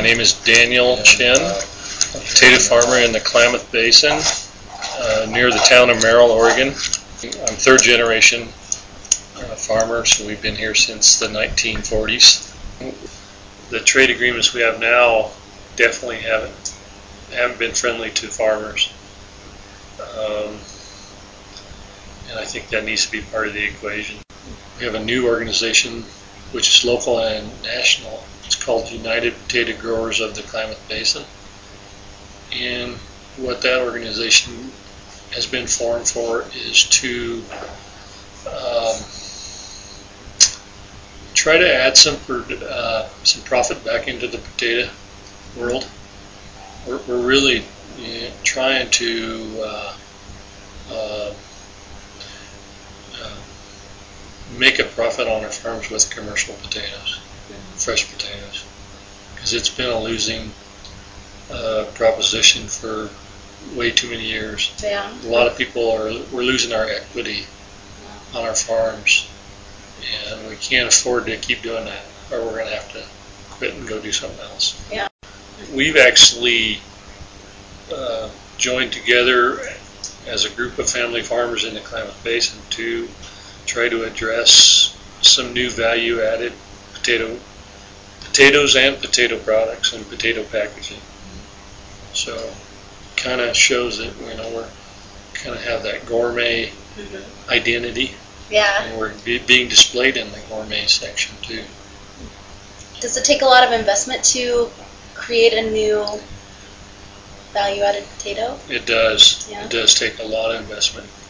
name is Daniel Chen, a potato farmer in the Klamath Basin near the town of Merrill, Oregon. I'm third generation farmer, so we've been here since the 1940s. The trade agreements we have now definitely haven't been friendly to farmers. And I think that needs to be part of the equation. We have a new organization which is local and national. It's called United Potato Growers of the Klamath Basin. And what that organization has been formed for is to try to add some profit back into the potato world. We're really trying to make a profit on our farms with commercial potatoes, fresh potatoes, because it's been a losing proposition for way too many years. Yeah. A lot of people we're losing our equity on our farms, and we can't afford to keep doing that, or we're going to have to quit and go do something else. Yeah. We've actually joined together as a group of family farmers in the Klamath Basin to try to address some new value-added potatoes and potato products and potato packaging. So kind of shows that we're kind of have that gourmet identity. Yeah. And we're being displayed in the gourmet section too. Does it take a lot of investment to create a new value-added potato? It does. Yeah. It does take a lot of investment